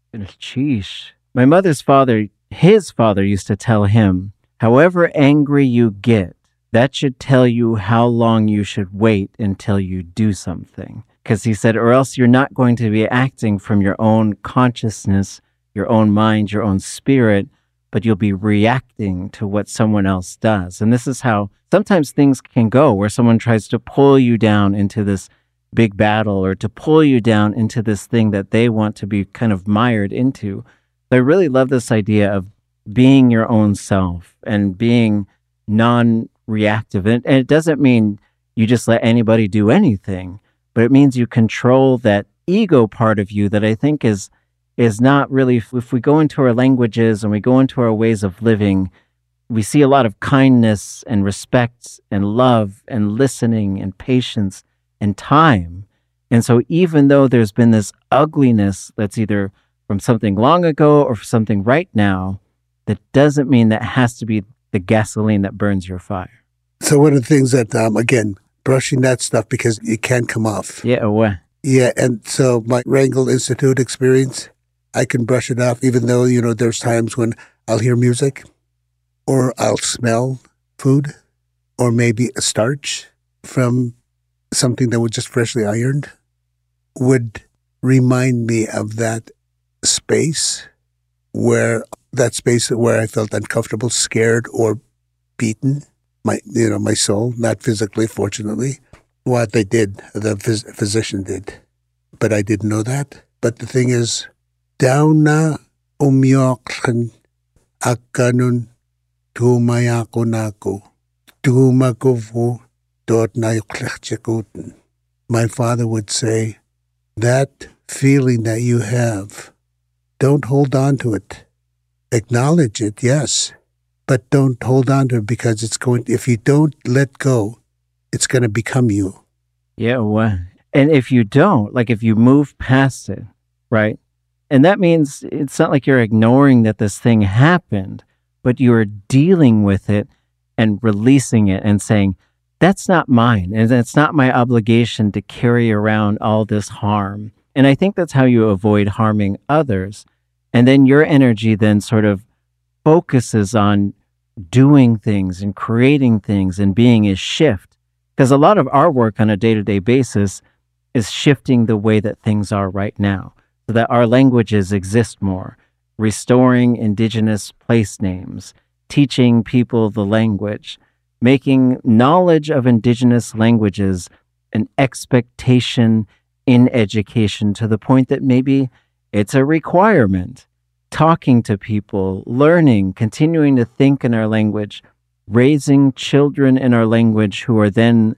Sheesh. My mother's father, his father used to tell him, however angry you get, that should tell you how long you should wait until you do something. Because he said, or else you're not going to be acting from your own consciousness, your own mind, your own spirit, but you'll be reacting to what someone else does. And this is how sometimes things can go, where someone tries to pull you down into this big battle or to pull you down into this thing that they want to be kind of mired into. So I really love this idea of being your own self and being non-reactive. And, and it doesn't mean you just let anybody do anything, but it means you control that ego part of you that I think is is not really, if we go into our languages and we go into our ways of living, we see a lot of kindness and respect and love and listening and patience and time. And so even though there's been this ugliness that's either from something long ago or something right now, that doesn't mean that has to be the gasoline that burns your fire. So one of the things that, um, again, brushing that stuff because it can't come off. Yeah, well. Yeah, and so my Wrangell Institute experience, I can brush it off, even though, you know, there's times when I'll hear music or I'll smell food or maybe a starch from something that was just freshly ironed would remind me of that space where that space where I felt uncomfortable, scared, or beaten. My, you know, my soul, not physically, fortunately. What they did, the phys- physician did, but I didn't know that. But the thing is, down na umyokhan akanun tumayako nako tumakovo dot na yuklechekuten. My father would say, that feeling that you have, don't hold on to it. Acknowledge it, yes, but don't hold on to it because it's going, if you don't let go, it's going to become you. Yeah, well, and if you don't, like if you move past it, right? And that means it's not like you're ignoring that this thing happened, but you're dealing with it and releasing it and saying, that's not mine. And it's not my obligation to carry around all this harm. And I think that's how you avoid harming others. And then your energy then sort of focuses on doing things and creating things and being a shift. Because a lot of our work on a day-to-day basis is shifting the way that things are right now so that our languages exist more, restoring indigenous place names, teaching people the language, making knowledge of indigenous languages an expectation in education to the point that maybe it's a requirement. Talking to people, learning, continuing to think in our language, raising children in our language who are then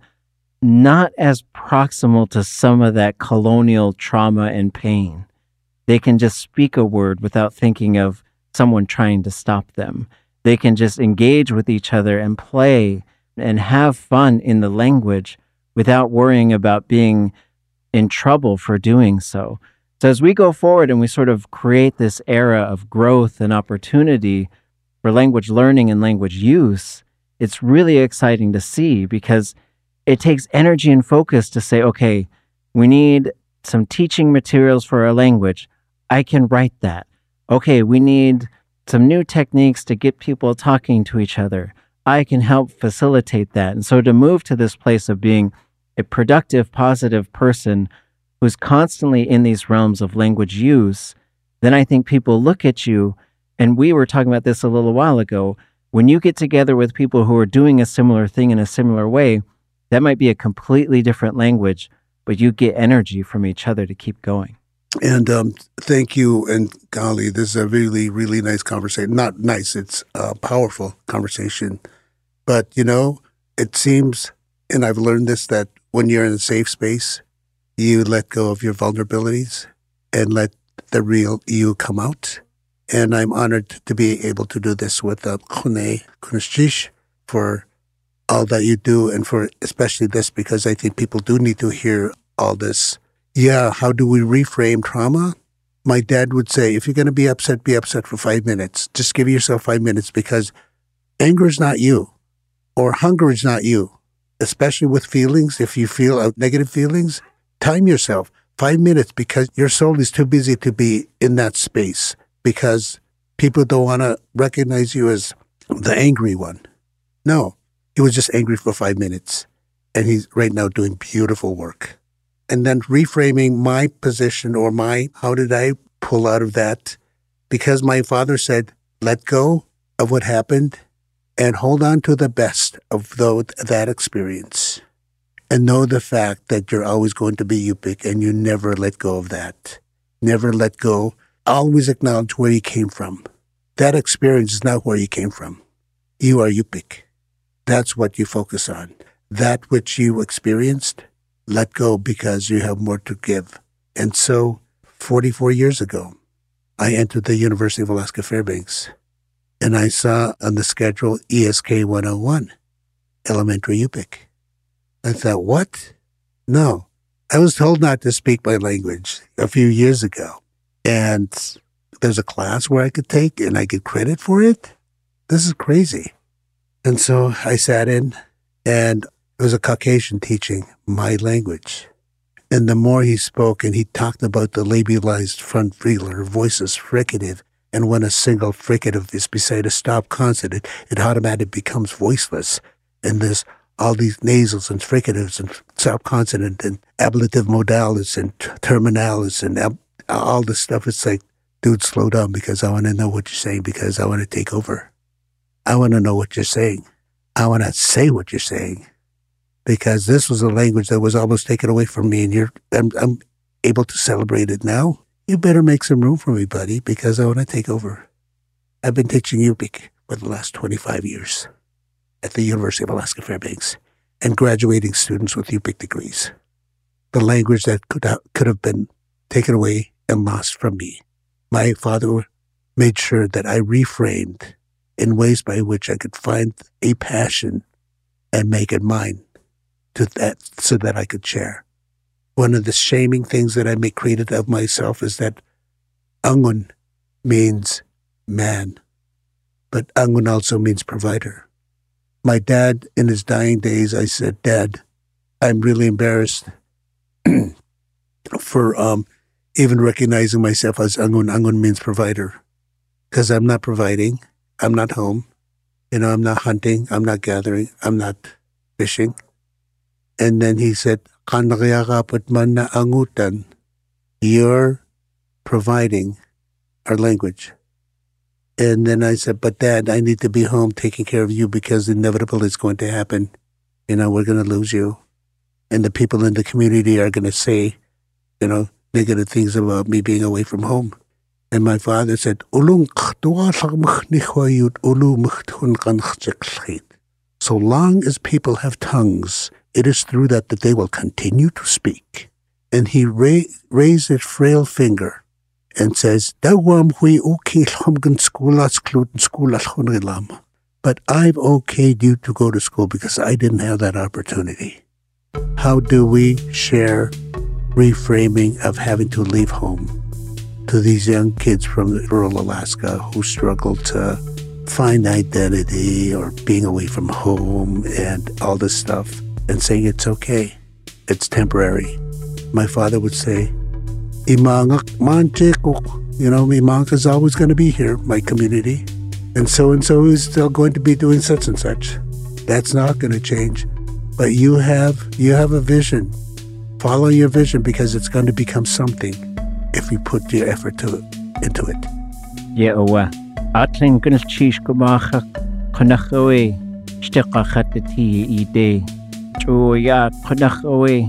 not as proximal to some of that colonial trauma and pain. They can just speak a word without thinking of someone trying to stop them. They can just engage with each other and play and have fun in the language without worrying about being in trouble for doing so. So as we go forward and we sort of create this era of growth and opportunity for language learning and language use, it's really exciting to see because it takes energy and focus to say, okay, we need some teaching materials for our language. I can write that. Okay, we need some new techniques to get people talking to each other. I can help facilitate that. And so to move to this place of being a productive, positive person who's constantly in these realms of language use, then I think people look at you, and we were talking about this a little while ago, when you get together with people who are doing a similar thing in a similar way, that might be a completely different language, but you get energy from each other to keep going. And um, thank you, and golly, this is a really, really nice conversation. Not nice, it's a powerful conversation. But, you know, it seems, and I've learned this, that when you're in a safe space, you let go of your vulnerabilities and let the real you come out. And I'm honored to be able to do this with uh, Khune Kunashish for all that you do, and for especially this, because I think people do need to hear all this. Yeah, how do we reframe trauma? My dad would say, if you're going to be upset, be upset for five minutes. Just give yourself five minutes because anger is not you, or hunger is not you, especially with feelings. If you feel negative feelings, time yourself five minutes because your soul is too busy to be in that space because people don't want to recognize you as the angry one. No, he was just angry for five minutes, and he's right now doing beautiful work. And then reframing my position or my, how did I pull out of that? Because my father said, let go of what happened and hold on to the best of those, that experience. And know the fact that you're always going to be Yupik and you never let go of that. Never let go. Always acknowledge where you came from. That experience is not where you came from. You are Yupik. That's what you focus on. That which you experienced, let go because you have more to give. And so, forty-four years ago, I entered the University of Alaska Fairbanks, and I saw on the schedule E S K one oh one, Elementary Yupik. I thought, what? No. I was told not to speak my language a few years ago, and there's a class where I could take and I get credit for it? This is crazy. And so I sat in, and it was a Caucasian teaching my language. And the more he spoke, and he talked about the labialized front velar voices fricative, and when a single fricative is beside a stop consonant, it automatically becomes voiceless. And there's all these nasals and fricatives and stop consonant and ablative modalis and terminalis and ab- all this stuff. It's like, dude, slow down because I want to know what you're saying because I want to take over. I want to know what you're saying. I want to say what you're saying because this was a language that was almost taken away from me, and you're I'm, I'm able to celebrate it now. You better make some room for me, buddy, because I want to take over. I've been teaching Yupik for the last twenty-five years at the University of Alaska Fairbanks and graduating students with Yupik degrees. The language that could have, could have been taken away and lost from me. My father made sure that I reframed in ways by which I could find a passion and make it mine to that so that I could share. One of the shaming things that I make created of myself is that Angun means man, but Angun also means provider. My dad, in his dying days, I said, Dad, I'm really embarrassed for um, even recognizing myself as Angun. Angun means provider because I'm not providing. I'm not home. You know, I'm not hunting. I'm not gathering. I'm not fishing. And then he said, you're providing our language. And then I said, but Dad, I need to be home taking care of you because inevitable is going to happen. You know, we're going to lose you. And the people in the community are going to say, you know, negative things about me being away from home. And my father said, so long as people have tongues, it is through that that they will continue to speak. And he ra- raised his frail finger and says, but I've okayed you to go to school because I didn't have that opportunity. How do we share reframing of having to leave home to these young kids from rural Alaska who struggle to find identity or being away from home and all this stuff and saying it's okay, it's temporary? My father would say, Imangak manchekuk, you know, Imangak is always going to be here, my community, and so-and-so is still going to be doing such and such. That's not going to change. But you have you have a vision. Follow your vision because it's going to become something if you put your effort to it, into it. Yeah, owa. Atlin gunnel chish gumacha kanachoe stika khatati ide. Choya kanachoe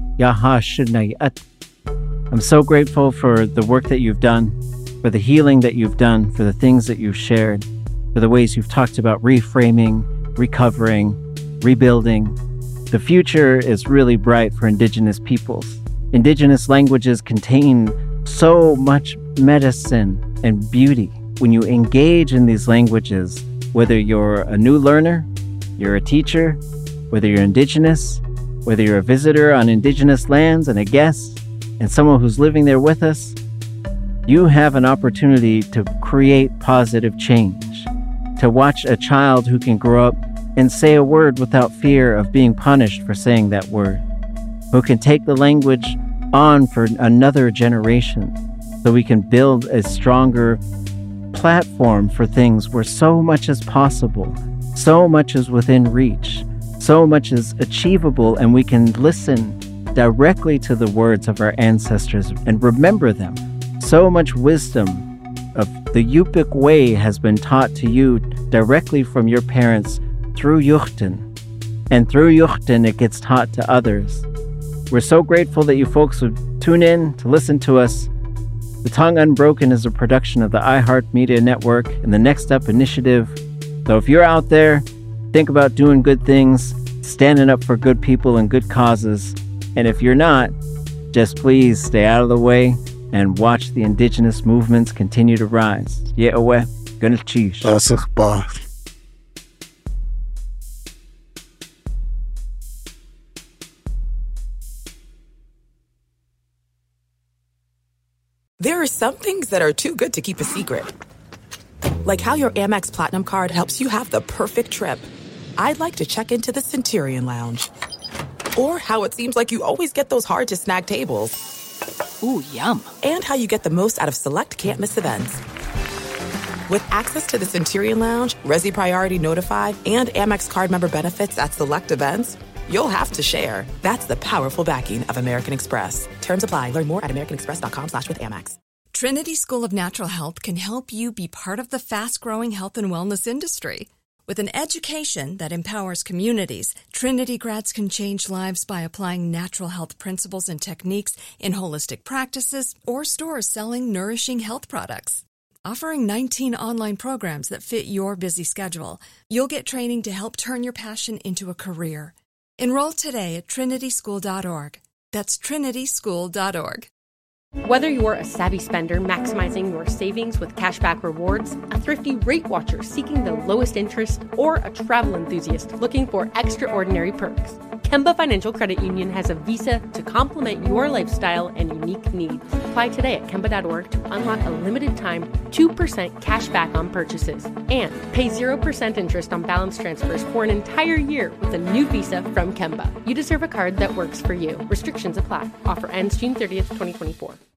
yahashnay at. I'm so grateful for the work that you've done, for the healing that you've done, for the things that you've shared, for the ways you've talked about reframing, recovering, rebuilding. The future is really bright for Indigenous peoples. Indigenous languages contain so much medicine and beauty. When you engage in these languages, whether you're a new learner, you're a teacher, whether you're Indigenous, whether you're a visitor on Indigenous lands and a guest, and someone who's living there with us, you have an opportunity to create positive change, to watch a child who can grow up and say a word without fear of being punished for saying that word, who can take the language on for another generation so we can build a stronger platform for things where so much is possible, so much is within reach, so much is achievable, and we can listen directly to the words of our ancestors and remember them. So much wisdom of the Yupik way has been taught to you directly from your parents through Yuchten. And through Yuchten, it gets taught to others. We're so grateful that you folks would tune in to listen to us. The Tongue Unbroken is a production of the iHeartMedia Network and the Next Up Initiative. So if you're out there, think about doing good things, standing up for good people and good causes. And if you're not, just please stay out of the way and watch the indigenous movements continue to rise. Yeah, away. Gonna cheese. There are some things that are too good to keep a secret. Like how your Amex Platinum card helps you have the perfect trip. I'd like to check into the Centurion Lounge. Or how it seems like you always get those hard-to-snag tables. Ooh, yum. And how you get the most out of select can't-miss events. With access to the Centurion Lounge, Resi Priority Notify, and Amex card member benefits at select events, you'll have to share. That's the powerful backing of American Express. Terms apply. Learn more at americanexpress.com slash with Amex. Trinity School of Natural Health can help you be part of the fast-growing health and wellness industry. With an education that empowers communities, Trinity grads can change lives by applying natural health principles and techniques in holistic practices or stores selling nourishing health products. Offering nineteen online programs that fit your busy schedule, you'll get training to help turn your passion into a career. Enroll today at trinity school dot org. That's trinity school dot org. Whether you're a savvy spender maximizing your savings with cashback rewards, a thrifty rate watcher seeking the lowest interest, or a travel enthusiast looking for extraordinary perks, Kemba Financial Credit Union has a visa to complement your lifestyle and unique needs. Apply today at kemba dot org to unlock a limited time two percent cash back on purchases and pay zero percent interest on balance transfers for an entire year with a new visa from Kemba. You deserve a card that works for you. Restrictions apply. Offer ends June thirtieth, twenty twenty-four.